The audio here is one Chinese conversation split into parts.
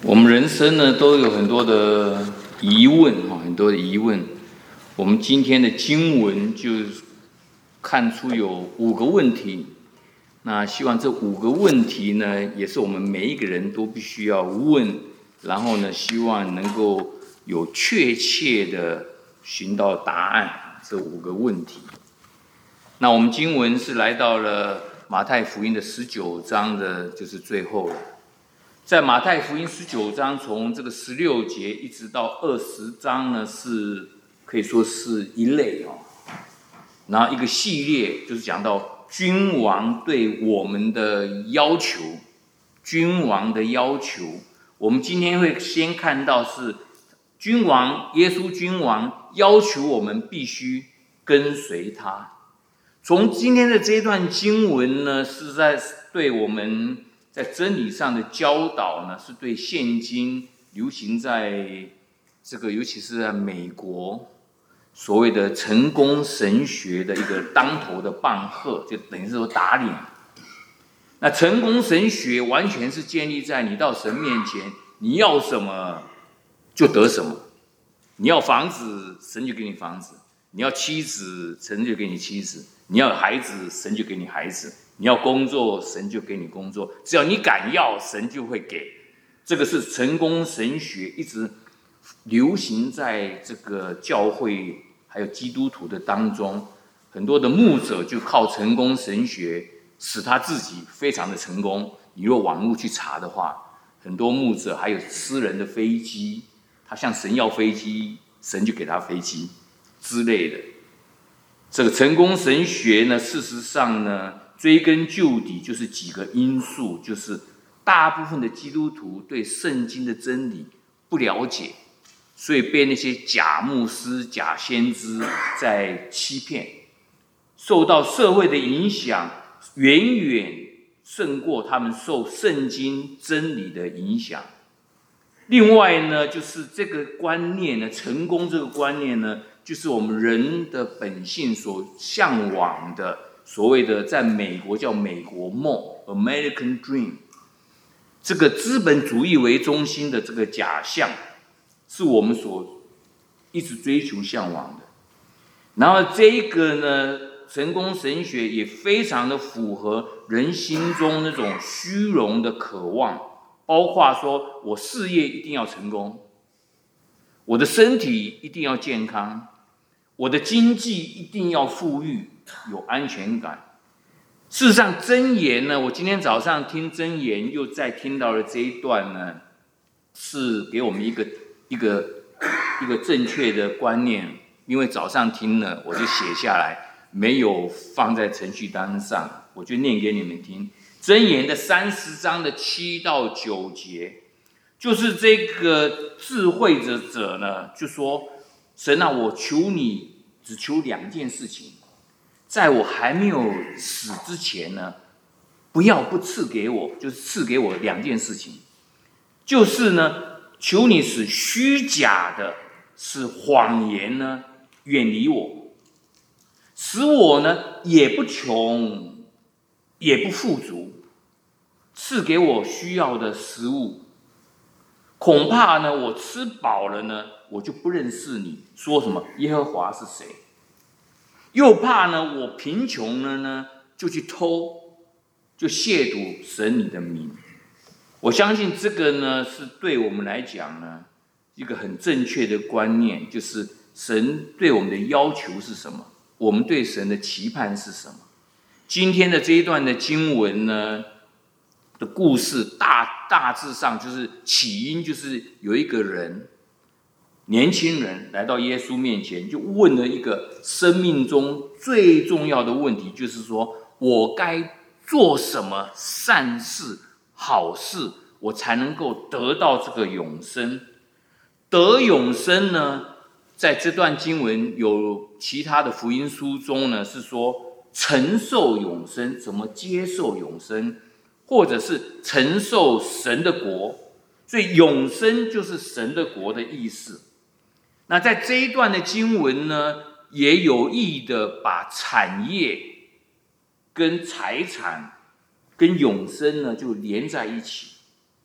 我们人生呢都有很多的疑问哈，很多的疑问。我们今天的经文就看出有5个问题，那希望这5个问题呢，也是我们每一个人都必须要问，然后呢，希望能够有确切的寻到答案。这5个问题。那我们经文是来到了马太福音的19章的，就是最后了。在马太福音19章，从这个16节一直到20章呢，是可以说是一类哦。然后一个系列就是讲到君王对我们的要求，君王的要求。我们今天会先看到是君王，耶稣君王要求我们必须跟随他。从今天的这一段经文呢，是在对我们在真理上的教导呢，是对现今流行在这个，尤其是在美国所谓的成功神学的一个当头的棒喝，就等于是说打脸。那成功神学完全是建立在你到神面前，你要什么就得什么。你要房子，神就给你房子；你要妻子，神就给你妻子；你要孩子，神就给你孩子；你要工作，神就给你工作。只要你敢要，神就会给。这个是成功神学一直流行在这个教会还有基督徒的当中，很多的牧者就靠成功神学使他自己非常的成功。你若网络去查的话，很多牧者还有私人的飞机，他向神要飞机，神就给他飞机之类的。这个成功神学呢，事实上呢，追根究底就是几个因素，就是大部分的基督徒对圣经的真理不了解，所以被那些假牧师、假先知在欺骗，受到社会的影响，远远胜过他们受圣经真理的影响。另外呢，就是这个观念呢，成功这个观念呢，就是我们人的本性所向往的，所谓的在美国叫美国梦 （American Dream）， 这个资本主义为中心的这个假象，是我们所一直追求向往的。然后这一个呢，成功神学也非常的符合人心中那种虚荣的渴望，包括说我事业一定要成功，我的身体一定要健康，我的经济一定要富裕，有安全感。事实上，箴言呢，我今天早上听箴言又再听到了这一段呢，是给我们一个正确的观念。因为早上听了，我就写下来，没有放在程序单上，我就念给你们听。箴言的30章的7到9节，就是这个智慧者呢，就说：神啊，我求你只求2件事情，在我还没有死之前呢，不赐给我，就是赐给我2件事情，就是呢，求你使虚假的、使谎言呢远离我，使我呢也不穷，也不富足，赐给我需要的食物。恐怕呢，我吃饱了呢，我就不认识你，说什么耶和华是谁？又怕呢，我贫穷了呢，就去偷，就亵渎神你的名。我相信这个呢，是对我们来讲呢，一个很正确的观念，就是神对我们的要求是什么，我们对神的期盼是什么。今天的这一段的经文呢的故事大致上就是起因，就是有一个人，年轻人来到耶稣面前，就问了一个生命中最重要的问题，就是说我该做什么善事好事，我才能够得到这个永生。得永生呢，在这段经文有其他的福音书中呢，是说承受永生，怎么接受永生，或者是承受神的国。所以永生就是神的国的意思。那在这一段的经文呢，也有意的把产业跟财产跟永生呢就连在一起。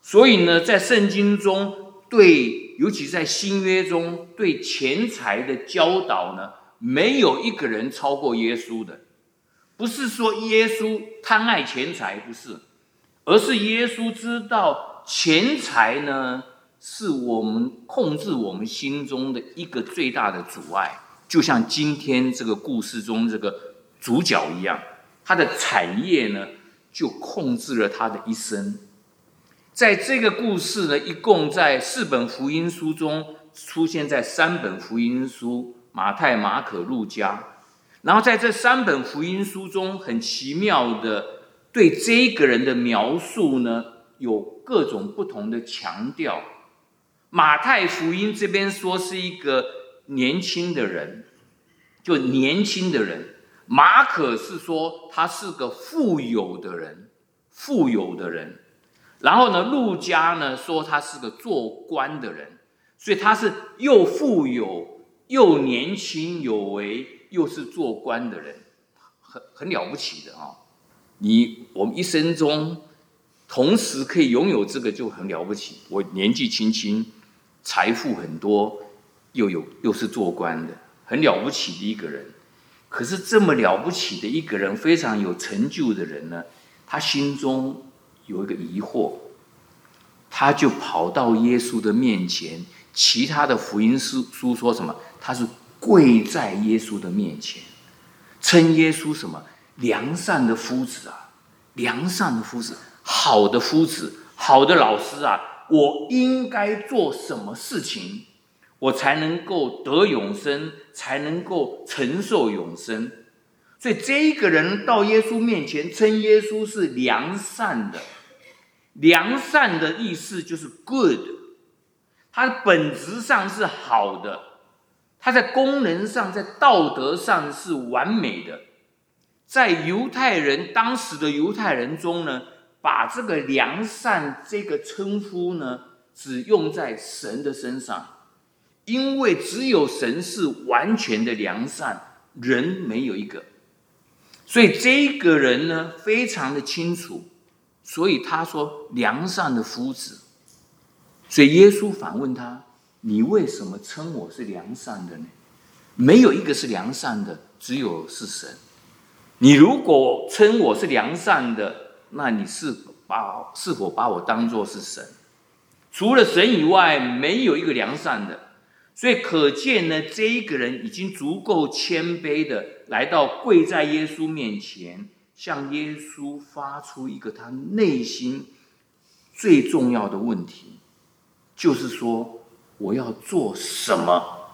所以呢，在圣经中尤其在新约中对钱财的教导呢，没有一个人超过耶稣的。不是说耶稣贪爱钱财，不是，而是耶稣知道钱财呢，是我们控制我们心中的一个最大的阻碍。就像今天这个故事中这个主角一样，他的产业呢，就控制了他的一生。在这个故事呢，一共在4本福音书中出现在3本福音书，马太、马可、路加。然后在这3本福音书中，很奇妙的对这个人的描述呢，有各种不同的强调。马太福音这边说是一个年轻的人，就年轻的人。马可是说他是个富有的人。然后呢，路加呢说他是个做官的人，所以他是又富有又年轻有为，又是做官的人，很了不起的我们一生中同时可以拥有这个就很了不起。我年纪轻轻，财富很多，又是做官的，很了不起的一个人。可是这么了不起的一个人，非常有成就的人呢，他心中有一个疑惑，他就跑到耶稣的面前。其他的福音书说什么？他是跪在耶稣的面前，称耶稣什么？良善的夫子啊，良善的夫子，好的夫子，好的老师啊！我应该做什么事情，我才能够得永生，才能够承受永生？所以这个人到耶稣面前，称耶稣是良善的。良善的意思就是 good， 它的本质上是好的，它在功能上，在道德上是完美的。在当时的犹太人中呢，把这个良善这个称呼呢，只用在神的身上，因为只有神是完全的良善，人没有一个。所以这个人呢，非常的清楚，所以他说良善的夫子。所以耶稣反问他：你为什么称我是良善的呢？没有一个是良善的，只有是神。你如果称我是良善的，那你是否把我当作是神？除了神以外，没有一个良善的。所以可见呢，这一个人已经足够谦卑的来到跪在耶稣面前，向耶稣发出一个他内心最重要的问题，就是说我要做什么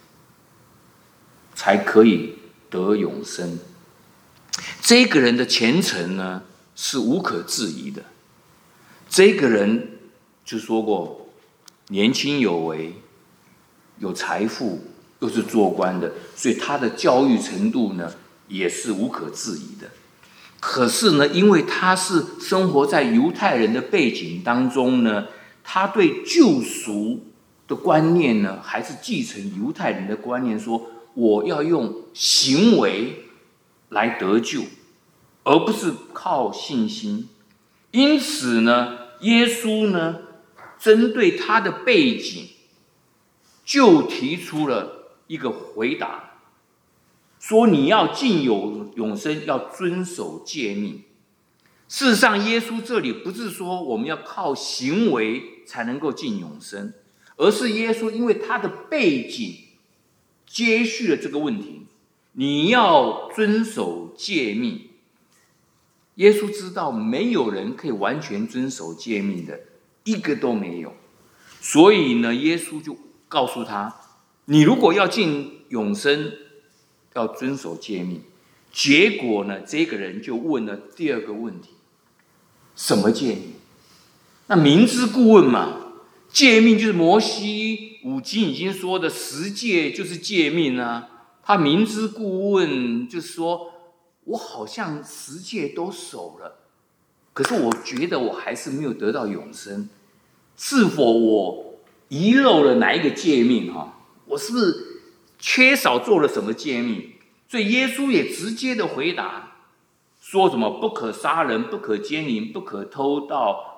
才可以得永生？这个人的虔诚呢，是无可置疑的。这个人就说过，年轻有为，有财富，又是做官的，所以他的教育程度呢，也是无可置疑的。可是呢，因为他是生活在犹太人的背景当中呢，他对救赎的观念呢，还是继承犹太人的观念，说我要用行为来得救，而不是靠信心。因此呢，耶稣呢，针对他的背景，就提出了一个回答，说你要进永生，要遵守诫命。事实上，耶稣这里不是说我们要靠行为才能够进永生，而是耶稣因为他的背景接续了这个问题，你要遵守诫命。耶稣知道没有人可以完全遵守诫命的，一个都没有。所以呢，耶稣就告诉他，你如果要进永生，要遵守诫命。结果呢，这个人就问了第二个问题，什么诫命？那明知故问嘛，诫命就是摩西五经已经说的10诫就是诫命啊。他明知故问，就是说我好像10诫都守了，可是我觉得我还是没有得到永生，是否我遗漏了哪一个诫命？我是不是缺少做了什么诫命？所以耶稣也直接的回答，说什么不可杀人，不可奸淫，不可偷盗，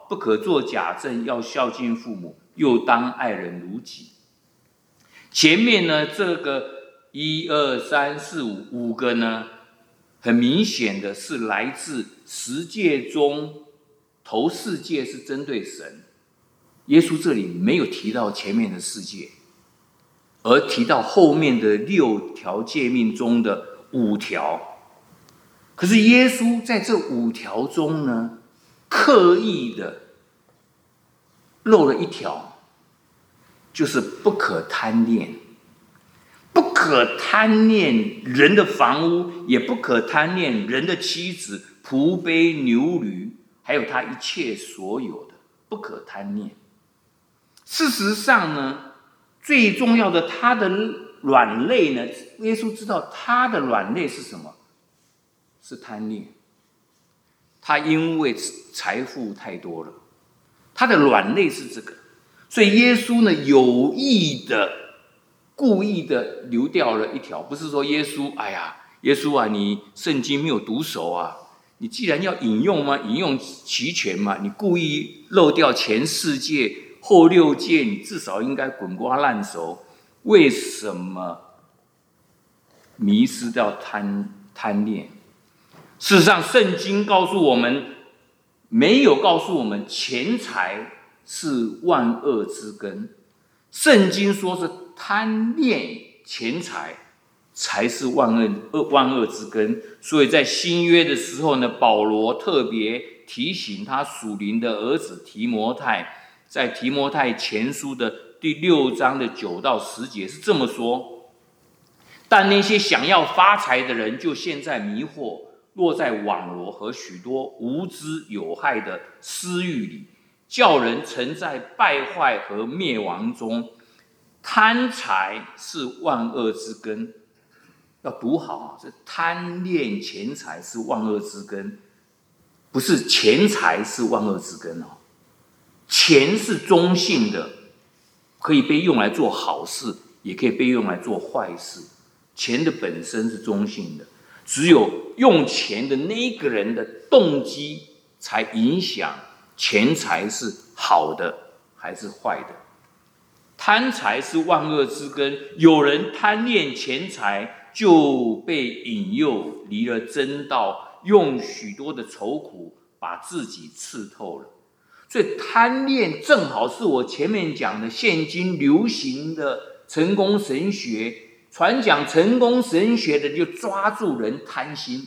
不可作假证，要孝敬父母，又当爱人如己。前面呢，这个1、2、3、4、5个呢，很明显的是来自10诫中头4诫是针对神。耶稣这里没有提到前面的4诫，而提到后面的6条诫命中的5条。可是耶稣在这5条中呢，刻意的漏了1条，就是不可贪恋。不可贪恋人的房屋，也不可贪恋人的妻子、仆婢、牛驴，还有他一切所有的，不可贪恋。事实上呢，最重要的，他的软肋呢，耶稣知道他的软肋是什么？是贪恋。他因为财富太多了，他的软肋是这个，所以耶稣呢有意的、故意的留掉了1条，不是说耶稣，耶稣啊，你圣经没有读熟啊，你既然要引用嘛，引用齐全嘛，你故意漏掉前4诫、后6诫，你至少应该滚瓜烂熟。为什么迷失掉贪恋？事实上，圣经告诉我们，没有告诉我们钱财是万恶之根。圣经说是贪恋钱财才是万恶之根。所以在新约的时候呢，保罗特别提醒他属灵的儿子提摩太，在提摩太前书的第6章的9到10节是这么说：但那些想要发财的人，就陷在迷惑，落在网罗和许多无知有害的私欲里，叫人沉在败坏和灭亡中。贪财是万恶之根，要读好啊！这贪恋钱财是万恶之根，不是钱财是万恶之根哦。钱是中性的，可以被用来做好事，也可以被用来做坏事。钱的本身是中性的，只有用钱的那一个人的动机，才影响钱财是好的还是坏的。贪财是万恶之根，有人贪恋钱财，就被引诱离了真道，用许多的愁苦把自己刺透了。所以贪恋正好是我前面讲的现今流行的成功神学，传讲成功神学的就抓住人贪心。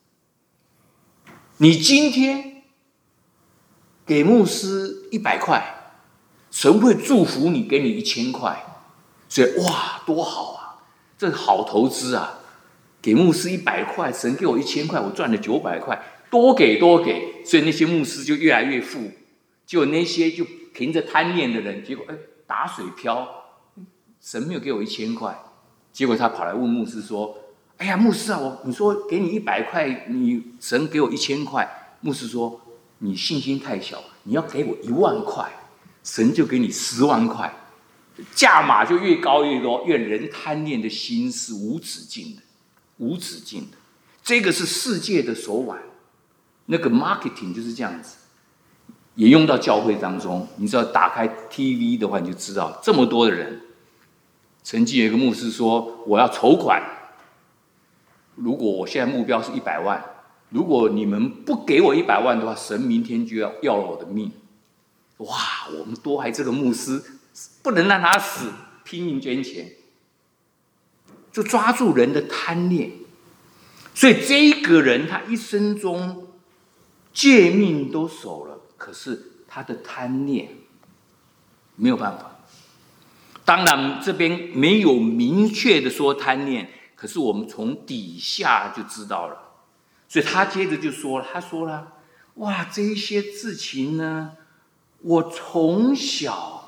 你今天给牧师100块，神会祝福你，给你1000块，所以哇，多好啊！这好投资啊！给牧师100块，神给我1000块，我赚了900块，多给多给，所以那些牧师就越来越富。结果那些就凭着贪念的人，结果打水漂，神没有给我1000块，结果他跑来问牧师说：“哎呀，牧师啊，你说给你100块，神给我1000块。”牧师说：“你信心太小，你要给我1万块。”神就给你10万块，价码就越高越多，因为人贪念的心是无止境的，无止境的。这个是世界的手腕，那个 marketing 就是这样子，也用到教会当中。你只要打开 TV 的话，你就知道这么多的人。曾经有一个牧师说：“我要筹款，如果我现在目标是100万，如果你们不给我100万的话，神明天就要了我的命。”哇！我们多还这个牧师，不能让他死，拼命捐钱，就抓住人的贪念。所以这一个人，他一生中诫命都守了，可是他的贪念没有办法。当然，这边没有明确的说贪念，可是我们从底下就知道了。所以他接着就说了，他说了：“哇，这一些事情呢，我从小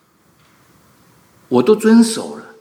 我都遵守了，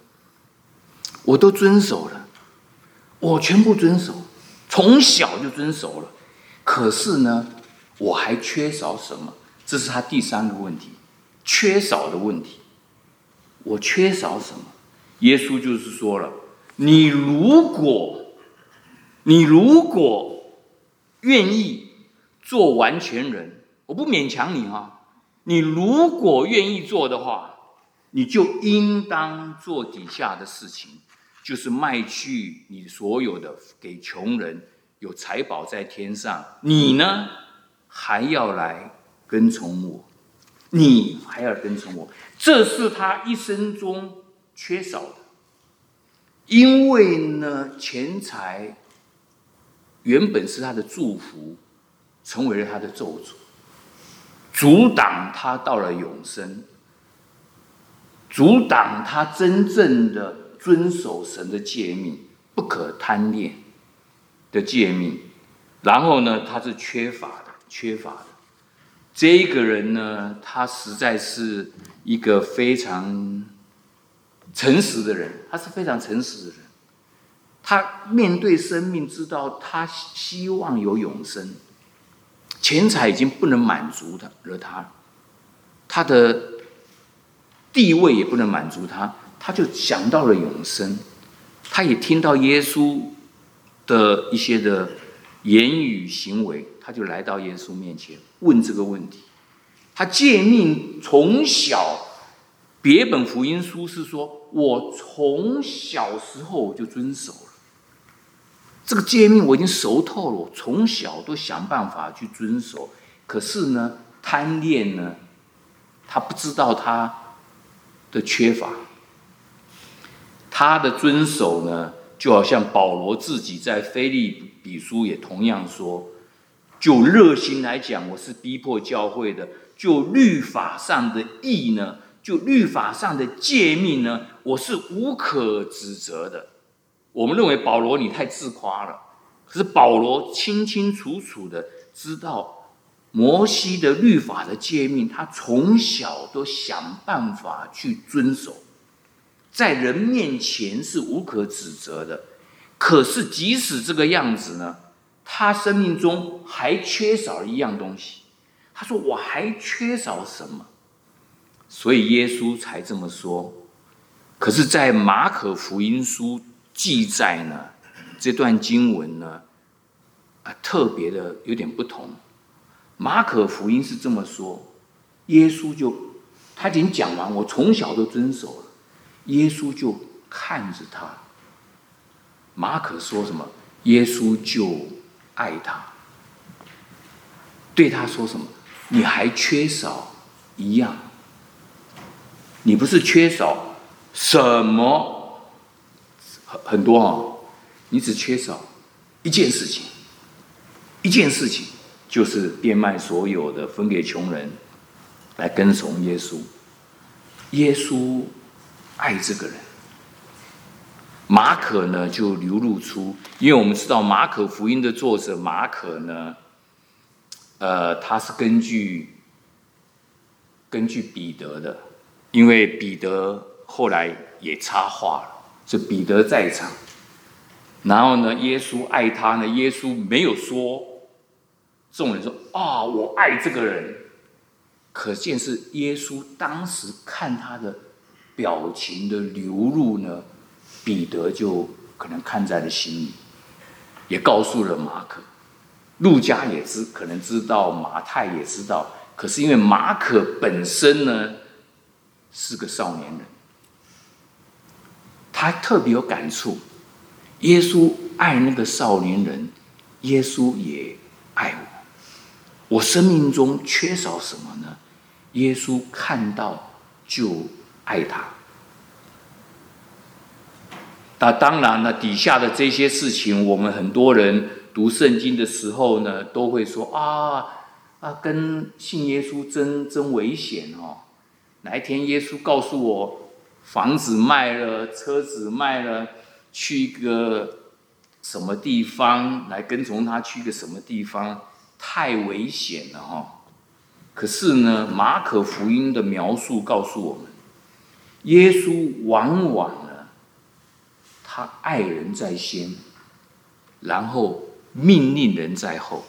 我全部遵守，从小就遵守了。可是呢，我还缺少什么？这是他第3个问题，缺少的问题。我缺少什么？耶稣就是说了，你如果愿意做完全人， 我不勉强你哈，你如果愿意做的话，你就应当做底下的事情，就是卖去你所有的给穷人，有财宝在天上。你呢，还要来跟从我，你还要跟从我。这是他一生中缺少的，因为呢，钱财原本是他的祝福，成为了他的咒诅，阻挡他到了永生，阻挡他真正的遵守神的诫命，不可贪恋的诫命。然后呢，他是缺乏的。这一个人呢，他实在是一个非常诚实的人，他面对生命，知道他希望有永生，钱财已经不能满足他的地位也不能满足他，他就想到了永生。他也听到耶稣的一些的言语行为，他就来到耶稣面前问这个问题。他诫命从小，别本福音书是说，我从小时候我就遵守了这个诫命，我已经熟透了，我从小都想办法去遵守。可是呢，贪恋呢，他不知道他的缺乏，他的遵守呢，就好像保罗自己在腓立比书也同样说，就热心来讲，我是逼迫教会的；就律法上的义呢，就律法上的诫命呢，我是无可指责的。我们认为保罗你太自夸了，可是保罗清清楚楚的知道摩西的律法的诫命，他从小都想办法去遵守，在人面前是无可指责的。可是即使这个样子呢，他生命中还缺少了一样东西。他说我还缺少什么？所以耶稣才这么说。可是在马可福音书记载呢，这段经文呢，特别的有点不同。马可福音是这么说，耶稣他已经讲完，我从小都遵守了。耶稣就看着他。马可说什么？耶稣就爱他，对他说什么？你还缺少一样，你不是缺少什么很多你只缺少一件事情，就是变卖所有的分给穷人，来跟从耶稣。耶稣爱这个人。马可呢就流露出，因为我们知道马可福音的作者马可呢，他是根据彼得的，因为彼得后来也插话了，所以彼得在场。然后呢，耶稣爱他呢，耶稣没有说，众人说我爱这个人，可见是耶稣当时看他的表情的流露呢，彼得就可能看在了心里，也告诉了马可，路加也可能知道，马太也知道。可是因为马可本身呢是个少年人，他特别有感触。耶稣爱那个少年人，耶稣也爱我。我生命中缺少什么呢？耶稣看到就爱他。那当然了，底下的这些事情，我们很多人读圣经的时候呢，都会说跟信耶稣真危险哪一天耶稣告诉我，房子卖了，车子卖了，去一个什么地方来跟从他，去一个什么地方，太危险了可是呢，马可福音的描述告诉我们，耶稣往往他爱人在先，然后命令人在后。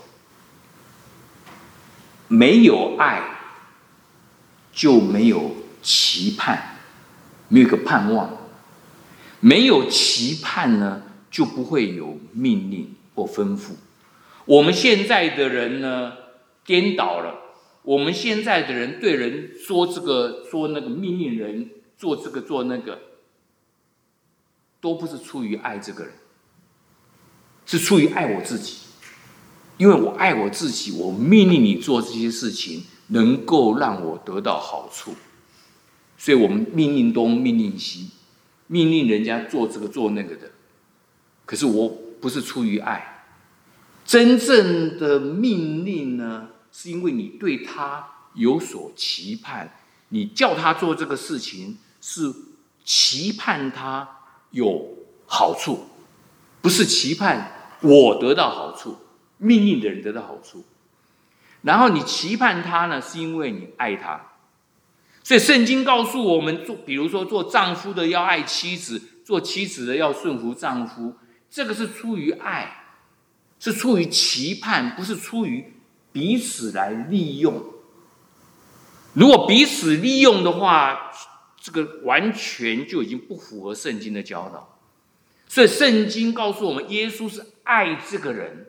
没有爱，就没有期盼，没有一个盼望。没有期盼呢，就不会有命令或吩咐。我们现在的人呢，颠倒了。 我们现在的人对人说这个说那个，命令人做这个做那个，都不是出于爱这个人，是出于爱我自己。因为我爱我自己，我命令你做这些事情，能够让我得到好处，所以我们命令东，命令西，命令人家做这个做那个的。可是我不是出于爱，真正的命令呢，是因为你对他有所期盼，你叫他做这个事情，是期盼他有好处，不是期盼我得到好处。命令的人得到好处，然后你期盼他呢，是因为你爱他。所以圣经告诉我们，比如说做丈夫的要爱妻子，做妻子的要顺服丈夫，这个是出于爱，是出于期盼，不是出于彼此来利用。如果彼此利用的话，这个完全就已经不符合圣经的教导。所以圣经告诉我们，耶稣是爱这个人。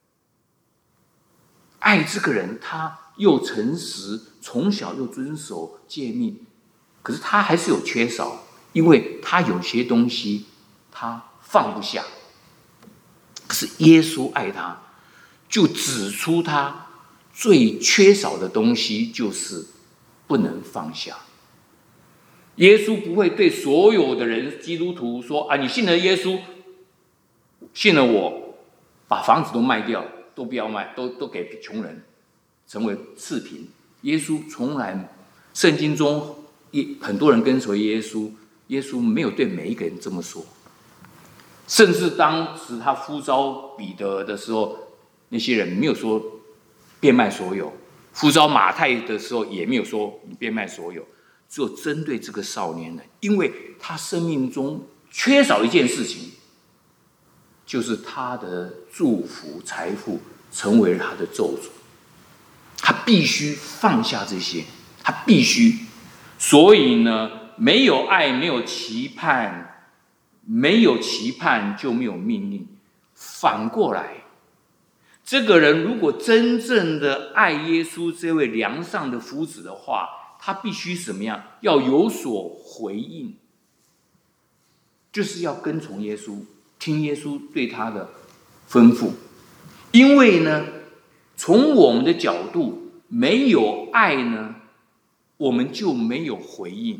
爱这个人，他又诚实，从小又遵守诫命，可是他还是有缺少，因为他有些东西他放不下。可是耶稣爱他，就指出他最缺少的东西就是不能放下。耶稣不会对所有的人基督徒说啊，你信了耶稣，信了我，把房子都卖掉，都不要卖，都给穷人，成为次贫。耶稣从来，圣经中很多人跟随耶稣，耶稣没有对每一个人这么说。甚至当时他呼召彼得的时候，那些人没有说变卖所有；呼召马太的时候，也没有说你变卖所有。只有针对这个少年人，因为他生命中缺少一件事情，就是他的祝福财富成为了他的咒诅，他必须放下这些，他必须。所以呢，没有爱，没有期盼，没有期盼就没有命令。反过来，这个人如果真正的爱耶稣这位良善的夫子的话，他必须怎么样？要有所回应，就是要跟从耶稣，听耶稣对他的吩咐。因为呢，从我们的角度，没有爱呢，我们就没有回应。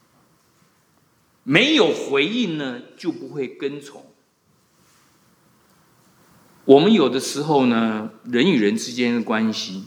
没有回应呢，就不会跟从。我们有的时候呢，人与人之间的关系，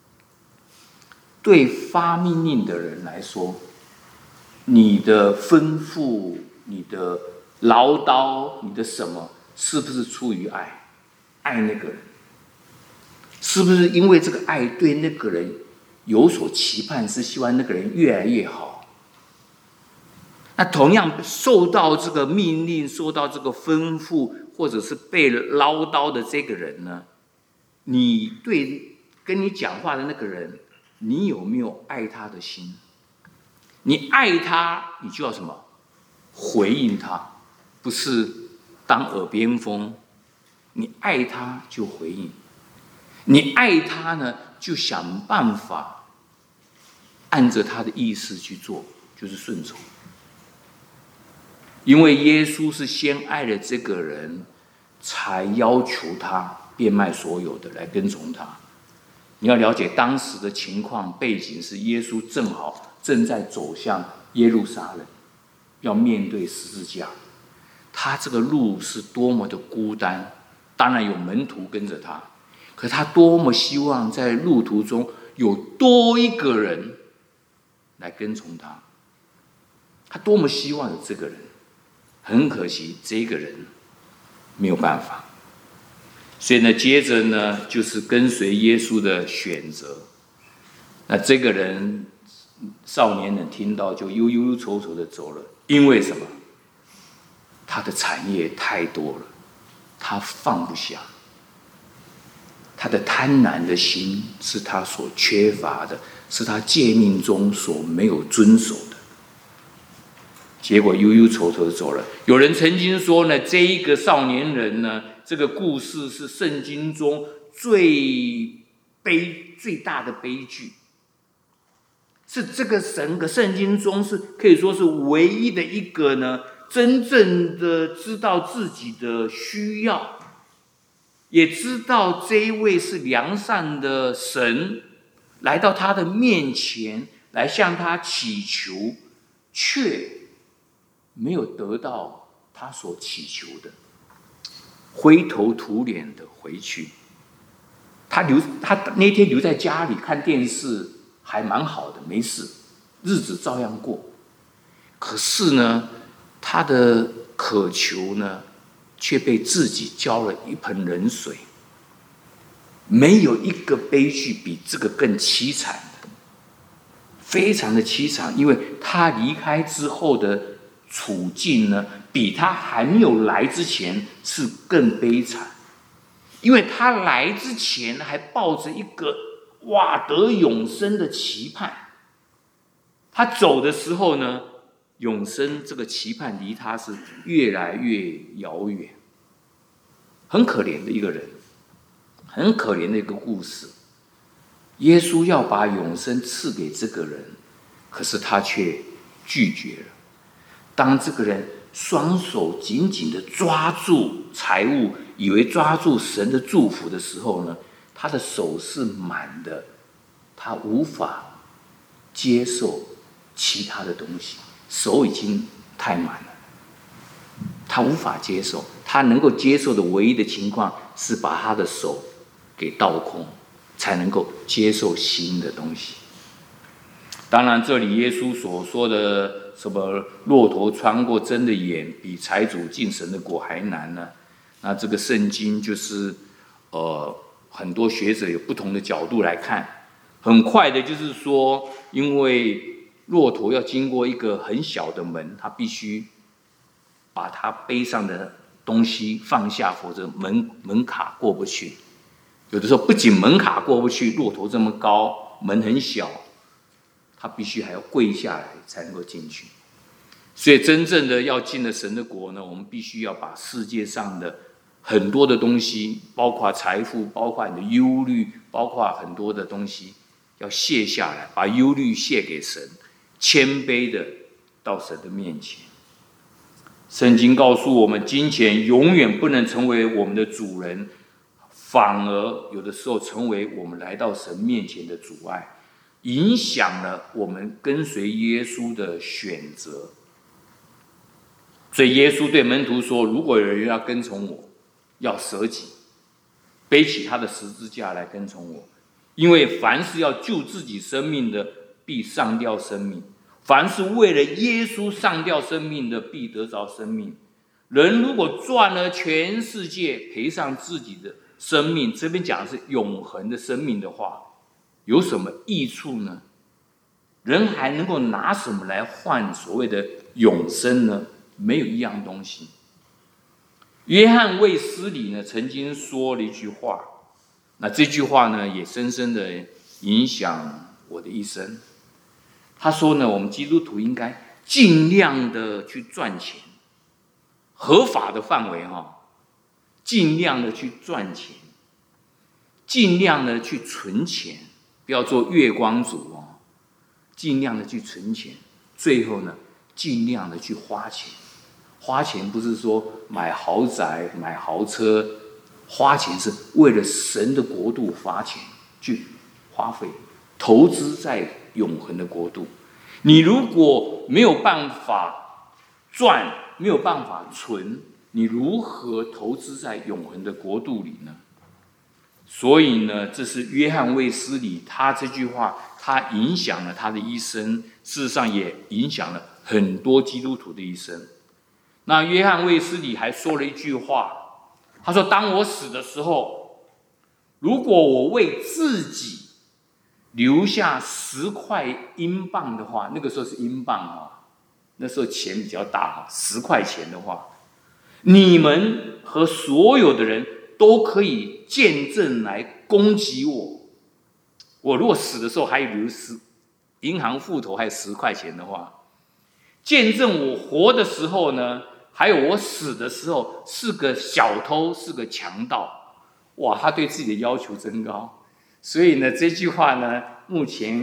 对发命令的人来说，你的吩咐、你的唠叨、你的什么，是不是出于爱？爱那个人，是不是因为这个爱对那个人有所期盼，是希望那个人越来越好？那同样受到这个命令、受到这个吩咐，或者是被唠叨的这个人呢，你对跟你讲话的那个人，你有没有爱他的心？你爱他，你就要什么？回应他，不是当耳边风。你爱他就回应，你爱他呢，就想办法按着他的意思去做，就是顺从。因为耶稣是先爱了这个人，才要求他变卖所有的来跟从他。你要了解当时的情况背景，是耶稣正在走向耶路撒冷，要面对十字架。他这个路是多么的孤单，当然有门徒跟着他，可他多么希望在路途中有多一个人来跟从他，他多么希望有这个人。很可惜，这个人没有办法。所以呢，接着呢，就是跟随耶稣的选择。那这个人少年人听到就忧忧愁愁的走了，因为什么？他的产业太多了，他放不下。他的贪婪的心是他所缺乏的，是他诫命中所没有遵守的。结果忧忧愁愁的走了。有人曾经说呢，这一个少年人呢，这个故事是圣经中最大的悲剧。 是这个整个圣经中是可以说是唯一的一个呢，真正的知道自己的需要，也知道这一位是良善的神，来到他的面前来向他祈求，却没有得到他所祈求的，灰头土脸的回去。他那天留在家里看电视还蛮好的，没事，日子照样过。可是呢，他的渴求呢，却被自己浇了一盆冷水。没有一个悲剧比这个更凄惨的，非常的凄惨，因为他离开之后的处境呢，比他还没有来之前是更悲惨。因为他来之前还抱着一个得永生的期盼，他走的时候呢，永生这个期盼离他是越来越遥远，很可怜的一个人，很可怜的一个故事。耶稣要把永生赐给这个人，可是他却拒绝了。当这个人双手紧紧的抓住财物，以为抓住神的祝福的时候呢，他的手是满的，他无法接受其他的东西，手已经太满了，他无法接受。他能够接受的唯一的情况是把他的手给倒空，才能够接受新的东西。当然，这里耶稣所说的什么骆驼穿过针的眼，比财主进神的国还难呢？那这个圣经就是很多学者有不同的角度来看。很快的就是说，因为骆驼要经过一个很小的门，他必须把他背上的东西放下，否则门卡过不去。有的时候不仅门卡过不去，骆驼这么高，门很小，他必须还要跪下来才能够进去。所以真正的要进了神的国呢，我们必须要把世界上的很多的东西，包括财富，包括你的忧虑，包括很多的东西，要卸下来，把忧虑卸给神，谦卑的到神的面前。圣经告诉我们，金钱永远不能成为我们的主人，反而有的时候成为我们来到神面前的阻碍，影响了我们跟随耶稣的选择。所以耶稣对门徒说，如果有人要跟从我，要舍己，背起他的十字架来跟从我。因为凡是要救自己生命的，必上吊生命；凡是为了耶稣上吊生命的，必得着生命。人如果赚了全世界，赔上自己的生命，这边讲的是永恒的生命的话，有什么益处呢？人还能够拿什么来换所谓的永生呢？没有一样东西。约翰卫斯理呢曾经说了一句话，那这句话呢也深深的影响我的一生。他说呢，我们基督徒应该尽量的去赚钱，合法的范围尽量的去赚钱，尽量的去存钱，不要做月光族尽量的去存钱，最后呢尽量的去花钱。花钱不是说买豪宅买豪车，花钱是为了神的国度花钱，去花费投资在永恒的国度。你如果没有办法赚，没有办法存，你如何投资在永恒的国度里呢？所以呢，这是约翰卫斯理他这句话，他影响了他的一生，事实上也影响了很多基督徒的一生。那约翰卫斯理还说了一句话，他说，当我死的时候，如果我为自己留下10块英镑的话，那个时候是英镑那时候钱比较大10块钱的话，你们和所有的人都可以见证来攻击我。我如果死的时候还有留银行户头还有10块钱的话，见证我活的时候呢，还有我死的时候是个小偷，是个强盗。哇，他对自己的要求真高。所以呢，这句话呢，目前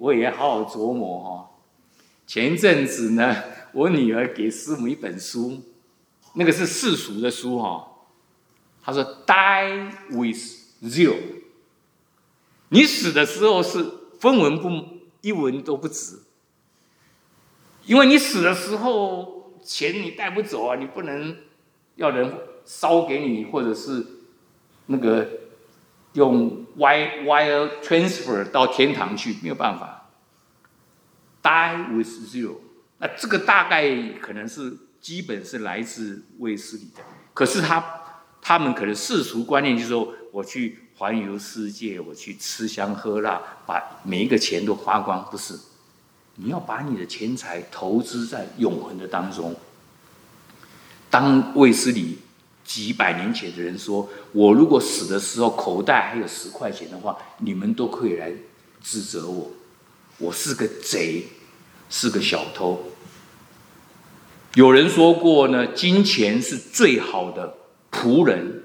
我也好好琢磨哈。前一阵子呢，我女儿给师母一本书，那个是世俗的书哈。她说 ：“Die with zero。”你死的时候是分文一文都不值，因为你死的时候钱你带不走啊，你不能要人烧给你，或者是那个用 wire transfer 到天堂去，没有办法。Die with zero， 那这个大概可能是基本是来自卫斯理的，可是他们可能世俗观念就是说，我去环游世界，我去吃香喝辣，把每一个钱都花光，不是？你要把你的钱财投资在永恒的当中。当卫斯理几百年前的人说，我如果死的时候口袋还有10块钱的话，你们都可以来指责我，我是个贼，是个小偷。有人说过呢，金钱是最好的仆人。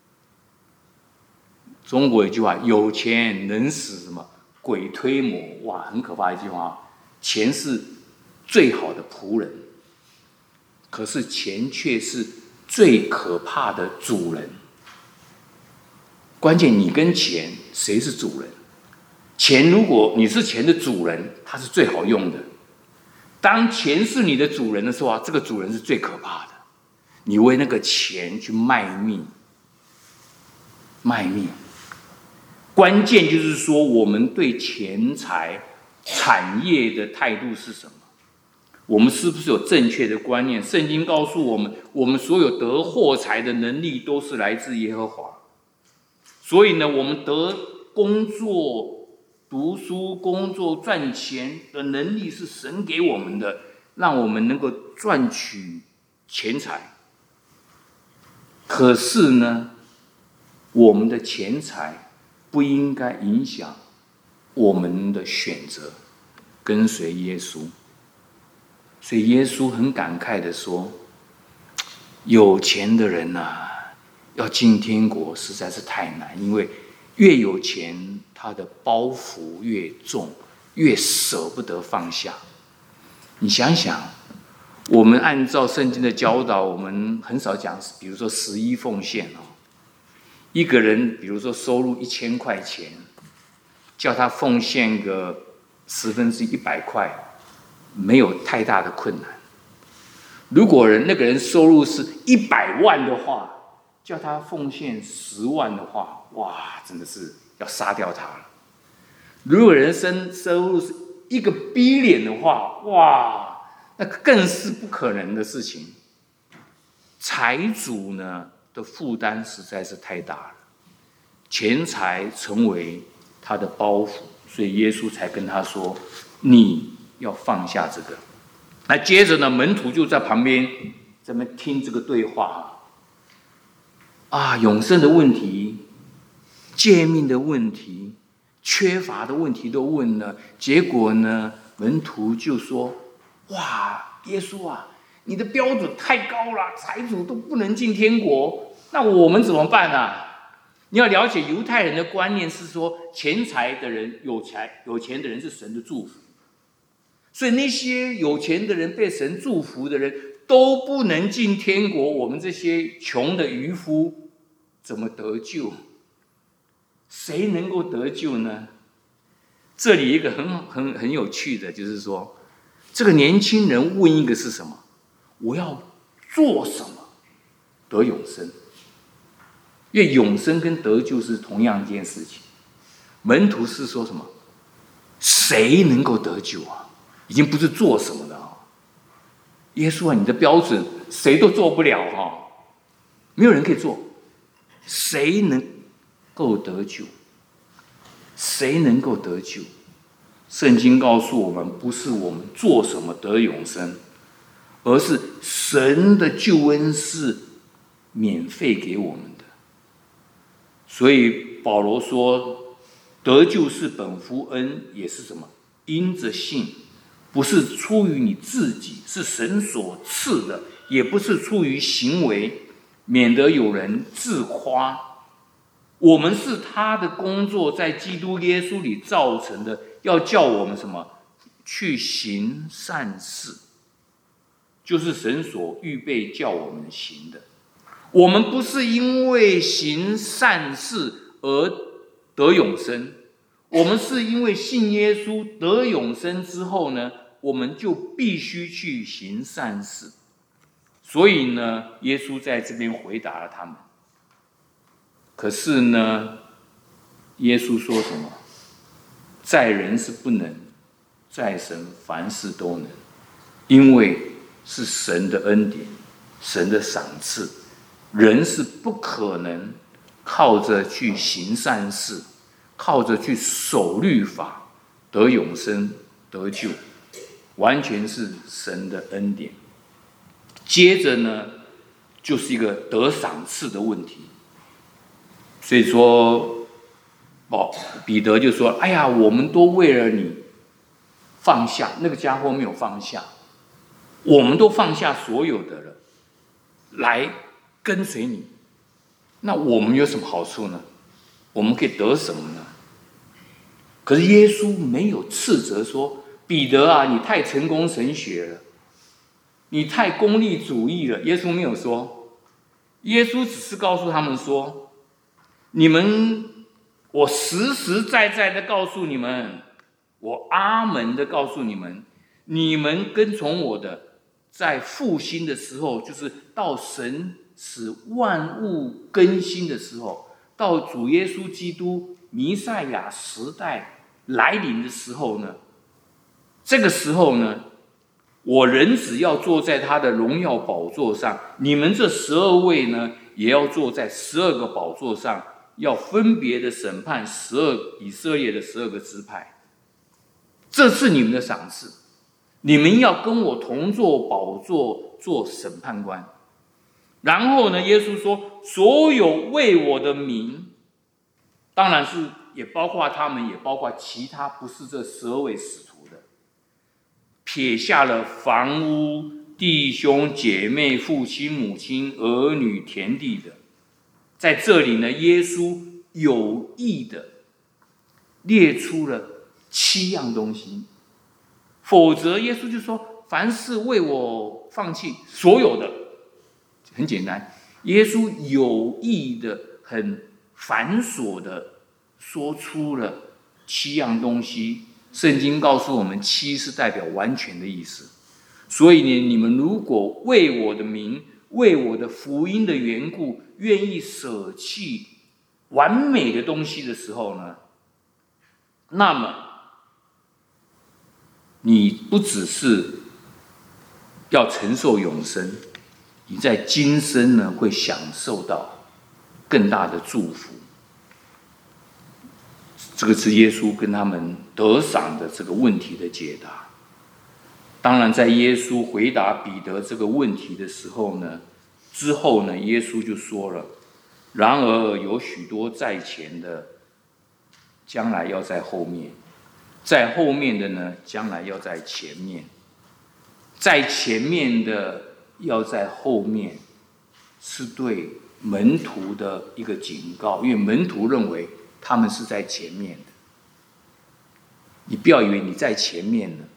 中国有一句话，有钱能使什么鬼推磨，哇，很可怕的一句话。钱是最好的仆人，可是钱却是最可怕的主人。关键你跟钱谁是主人？钱如果你是钱的主人，它是最好用的。当钱是你的主人的时候啊，这个主人是最可怕的。你为那个钱去卖命，卖命。关键就是说，我们对钱财产业的态度是什么？我们是不是有正确的观念？圣经告诉我们，我们所有得获财的能力都是来自耶和华。所以呢，我们得工作、读书、工作、赚钱的能力是神给我们的，让我们能够赚取钱财。可是呢，我们的钱财不应该影响我们的选择，跟随耶稣。所以耶稣很感慨的说，有钱的人啊，要进天国实在是太难，因为越有钱，他的包袱越重，越舍不得放下。你想想，我们按照圣经的教导，我们很少讲，比如说11奉献哦。一个人比如说收入1000块钱，叫他奉献个1/10，100块，没有太大的困难。如果那个人收入是100万的话，叫他奉献10万的话，哇，真的是要杀掉他了。如果人生收入是1个 billion 的话，哇，那更是不可能的事情。财主呢的负担实在是太大了，钱财成为他的包袱，所以耶稣才跟他说，你要放下这个。那接着呢，门徒就在旁边在那听这个对话啊，永生的问题、诫命的问题、缺乏的问题都问了，结果呢，门徒就说，哇，耶稣啊，你的标准太高了，财主都不能进天国，那我们怎么办啊？你要了解犹太人的观念是说，钱财的人、有钱的人是神的祝福，所以那些有钱的人、被神祝福的人都不能进天国，我们这些穷的渔夫怎么得救？谁能够得救呢？这里一个很有趣的，就是说，这个年轻人问一个是什么？我要做什么得永生？因为永生跟得救是同样一件事情。门徒是说什么？谁能够得救啊？已经不是做什么了啊！耶稣啊，你的标准谁都做不了哈，没有人可以做。谁能够得救？谁能够得救？圣经告诉我们，不是我们做什么得永生，而是神的救恩是免费给我们的。所以保罗说，得救是本乎恩，也是什么？因着信，不是出于你自己，是神所赐的，也不是出于行为，免得有人自夸。我们是他的工作，在基督耶稣里造成的要叫我们什么？去行善事，就是神所预备叫我们行的。我们不是因为行善事而得永生，我们是因为信耶稣得永生之后呢，我们就必须去行善事。所以呢，耶稣在这边回答了他们。可是呢，耶稣说什么？在人是不能，在神凡事都能，因为是神的恩典，神的赏赐。人是不可能靠着去行善事，靠着去守律法得永生得救，完全是神的恩典。接着呢，就是一个得赏赐的问题。所以说，彼得就说：“哎呀，我们都为了你放下，那个家伙没有放下，我们都放下所有的了，来跟随你。那我们有什么好处呢？我们可以得什么呢？”可是耶稣没有斥责说：“彼得啊，你太成功神学了，你太功利主义了。”耶稣没有说，耶稣只是告诉他们说：“你们，我实实在在的告诉你们，我阿门的告诉你们，你们跟从我的，在复兴的时候，就是到神使万物更新的时候，到主耶稣基督弥赛亚时代来临的时候呢，这个时候呢，我人子要坐在他的荣耀宝座上，你们这12位呢，也要坐在12个宝座上，要分别的审判以色列的12个支派。这是你们的赏赐，你们要跟我同坐宝座，做审判官。”然后呢，耶稣说：“所有为我的名，当然是也包括他们，也包括其他不是这12位使徒的，撇下了房屋、弟兄姐妹、父亲母亲、儿女、田地的。”在这里呢，耶稣有意的列出了7样东西，否则耶稣就说：“凡是为我放弃所有的。”很简单，耶稣有意的、很繁琐的说出了7样东西。圣经告诉我们，7是代表完全的意思。所以呢，你们如果为我的名、为我的福音的缘故，愿意舍弃完美的东西的时候呢，那么你不只是要承受永生，你在今生呢会享受到更大的祝福。这个是耶稣跟他们得赏的这个问题的解答。当然，在耶稣回答彼得这个问题的时候呢，之后呢，耶稣就说了：“然而有许多在前的，将来要在后面；在后面的呢，将来要在前面；在前面的要在后面。”是对门徒的一个警告，因为门徒认为他们是在前面的。你不要以为你在前面呢，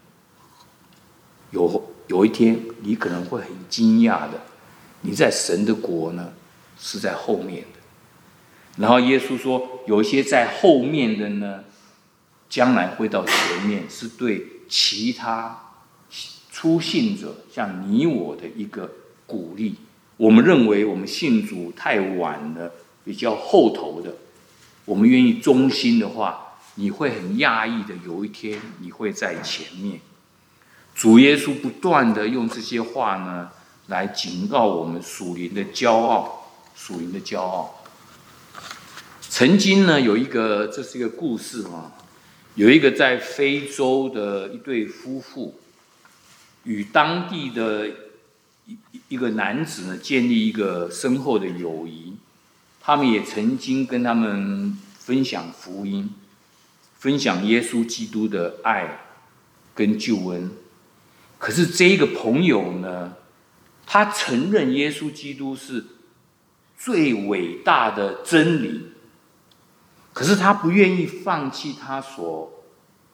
有一天你可能会很惊讶的，你在神的国呢是在后面的。然后耶稣说，有一些在后面的呢，将来会到前面，是对其他初信者，像你我的一个鼓励。我们认为我们信主太晚了，比较后头的，我们愿意忠心的话，你会很讶异的，有一天你会在前面。主耶稣不断的用这些话呢，来警告我们属灵的骄傲，属灵的骄傲。曾经呢，这是一个故事啊，有一个在非洲的一对夫妇，与当地的一个男子呢，建立一个深厚的友谊。他们也曾经跟他们分享福音，分享耶稣基督的爱跟救恩。可是这个朋友呢，他承认耶稣基督是最伟大的真理，可是他不愿意放弃他所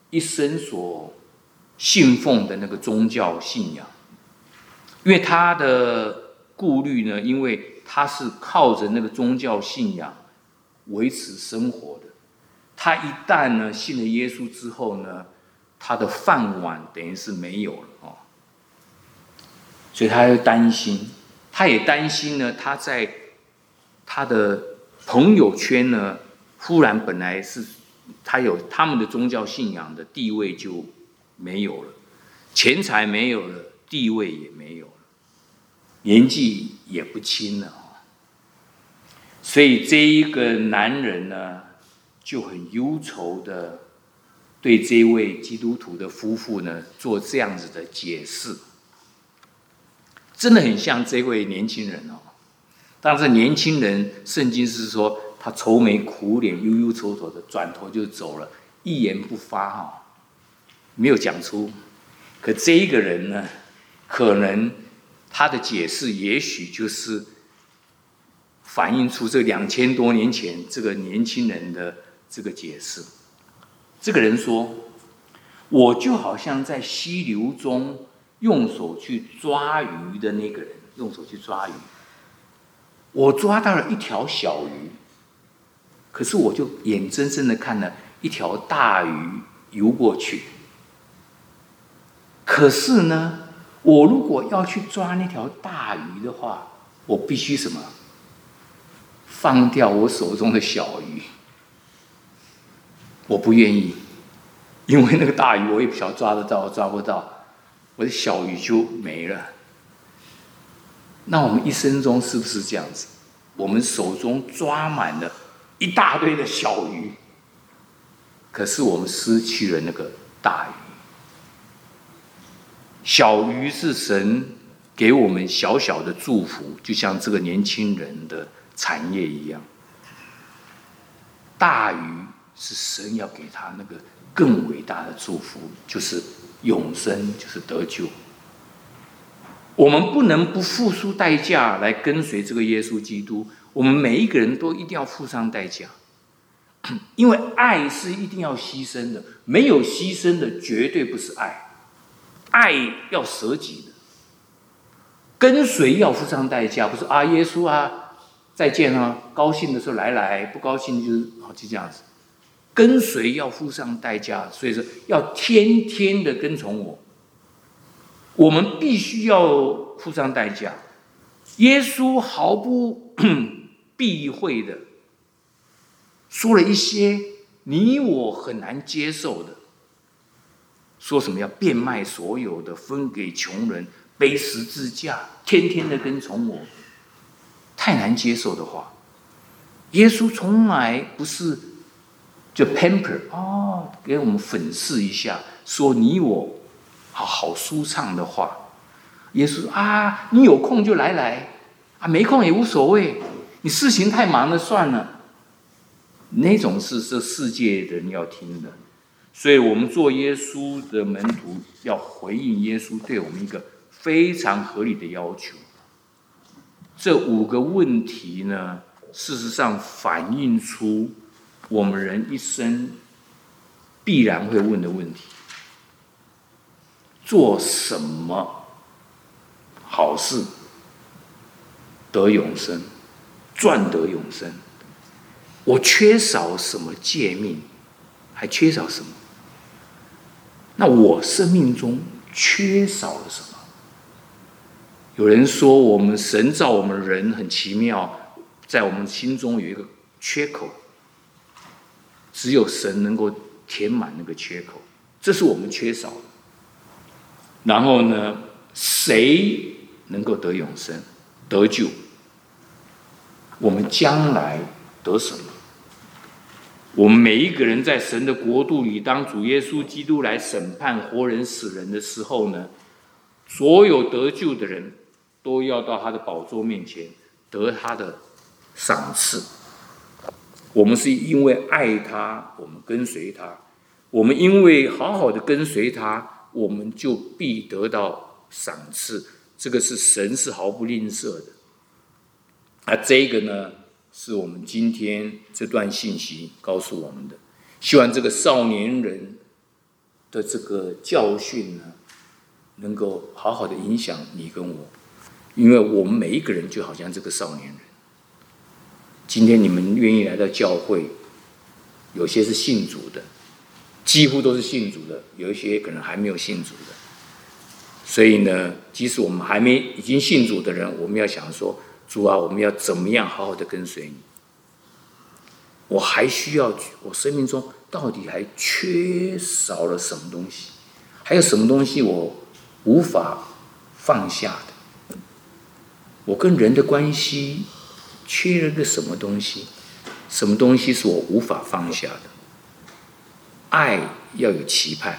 一生所信奉的那个宗教信仰。因为他的顾虑呢，因为他是靠着那个宗教信仰维持生活的，他一旦呢信了耶稣之后呢，他的饭碗等于是没有了哦，所以他会担心，他也担心呢，他在他的朋友圈呢，忽然本来是他有他们的宗教信仰的地位就没有了，钱财没有了，地位也没有了，年纪也不轻了。所以这一个男人呢，就很忧愁的对这位基督徒的夫妇呢做这样子的解释，真的很像这位年轻人哦。但是年轻人，圣经是说他愁眉苦脸、忧忧愁愁的，转头就走了，一言不发哈，没有讲出。可这一个人呢，可能他的解释也许就是反映出这2000多年前这个年轻人的这个解释。这个人说：“我就好像在溪流中用手去抓鱼的那个人，用手去抓鱼。我抓到了一条小鱼，可是我就眼睁睁的看了一条大鱼游过去。可是呢，我如果要去抓那条大鱼的话，我必须什么？放掉我手中的小鱼。我不愿意，因为那个大鱼我也不晓得抓得到，抓不到，我的小鱼就没了。那我们一生中是不是这样子？我们手中抓满了一大堆的小鱼，可是我们失去了那个大鱼。小鱼是神给我们小小的祝福，就像这个年轻人的产业一样。大鱼是神要给他那个更伟大的祝福，就是永生，就是得救。我们不能不付出代价来跟随这个耶稣基督，我们每一个人都一定要付上代价，因为爱是一定要牺牲的，没有牺牲的绝对不是爱，爱要舍己的，跟随要付上代价，不是啊，耶稣啊，再见啊，高兴的时候来，不高兴就这样子，跟随要付上代价，所以说要天天的跟从我。我们必须要付上代价。耶稣毫不避讳的说了一些你我很难接受的，说什么要变卖所有的，分给穷人，背十字架，天天的跟从我，太难接受的话。耶稣从来不是就 pamper 给我们粉饰一下，说你我好舒畅的话。耶稣说啊，你有空就来啊，没空也无所谓，你事情太忙了算了。那种是这世界的人要听的，所以我们做耶稣的门徒，要回应耶稣对我们一个非常合理的要求。这5个问题呢，事实上反映出我们人一生必然会问的问题：做什么好事得永生，赚得永生？我缺少什么诫命？还缺少什么？那我生命中缺少了什么？有人说，我们神造我们人很奇妙，在我们心中有一个缺口，只有神能够填满那个缺口，这是我们缺少的。然后呢，谁能够得永生、得救？我们将来得什么？我们每一个人在神的国度里，当主耶稣基督来审判活人死人的时候呢，所有得救的人都要到他的宝座面前得他的赏赐。我们是因为爱他，我们跟随他；我们因为好好的跟随他，我们就必得到赏赐。这个是神是毫不吝啬的。这个呢，是我们今天这段信息告诉我们的。希望这个少年人的这个教训呢，能够好好的影响你跟我，因为我们每一个人就好像这个少年人。今天你们愿意来到教会，有些是信主的，几乎都是信主的，有一些可能还没有信主的。所以呢，即使我们已经信主的人，我们要想说，主啊，我们要怎么样好好的跟随你？我还需要，我生命中到底还缺少了什么东西？还有什么东西我无法放下的？我跟人的关系缺了个什么东西？什么东西是我无法放下的？爱要有期盼，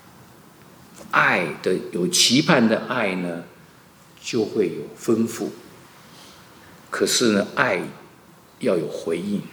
有期盼的爱呢，就会有丰富。可是呢，爱要有回应，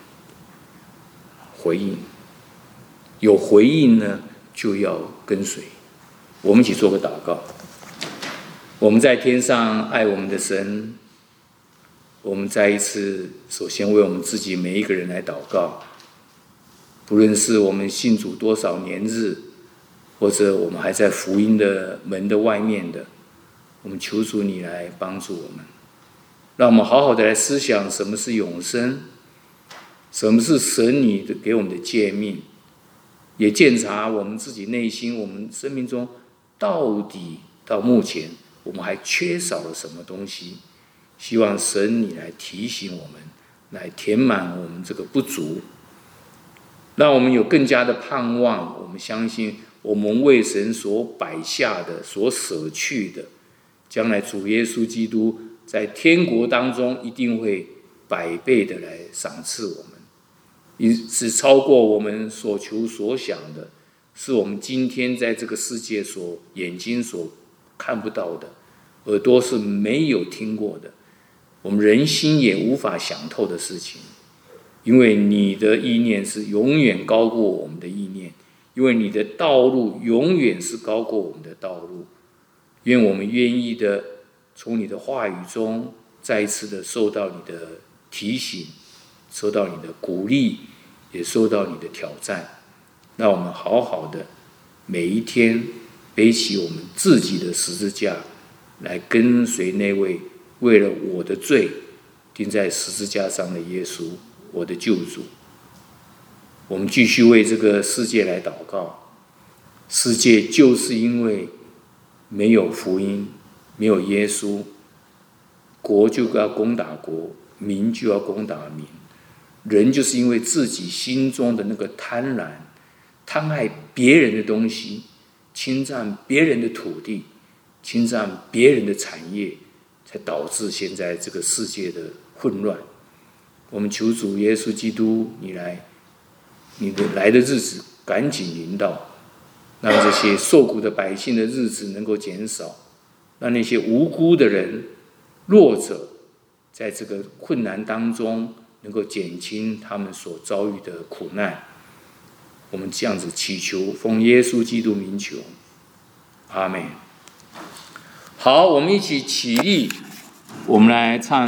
有回应呢，就要跟随。我们一起做个祷告。我们在天上爱我们的神，我们再一次首先为我们自己每一个人来祷告，不论是我们信主多少年日，或者我们还在福音的门的外面的，我们求主你来帮助我们，让我们好好的来思想什么是永生，什么是神你的给我们的诫命，也检查我们自己内心，我们生命中到底到目前我们还缺少了什么东西。希望神你来提醒我们，来填满我们这个不足，让我们有更加的盼望。我们相信我们为神所摆下的，所舍去的，将来主耶稣基督在天国当中一定会百倍的来赏赐我们，是超过我们所求所想的，是我们今天在这个世界眼睛所看不到的，耳朵是没有听过的，我们人心也无法想透的事情。因为你的意念是永远高过我们的意念，因为你的道路永远是高过我们的道路。愿我们愿意的从你的话语中再一次的受到你的提醒，受到你的鼓励，也受到你的挑战。让我们好好的每一天背起我们自己的十字架，来跟随那位为了我的罪钉在十字架上的耶稣，我的救主。我们继续为这个世界来祷告。世界就是因为没有福音，没有耶稣，国就要攻打国，民就要攻打民。人就是因为自己心中的那个贪婪，贪爱别人的东西，侵占别人的土地，侵占别人的产业，才导致现在这个世界的混乱。我们求主耶稣基督，你的来的日子赶紧临到，让这些受苦的百姓的日子能够减少，让那些无辜的人、弱者，在这个困难当中能够减轻他们所遭遇的苦难。我们这样子祈求，奉耶稣基督名求，阿们。好，我们一起起立，我们来唱。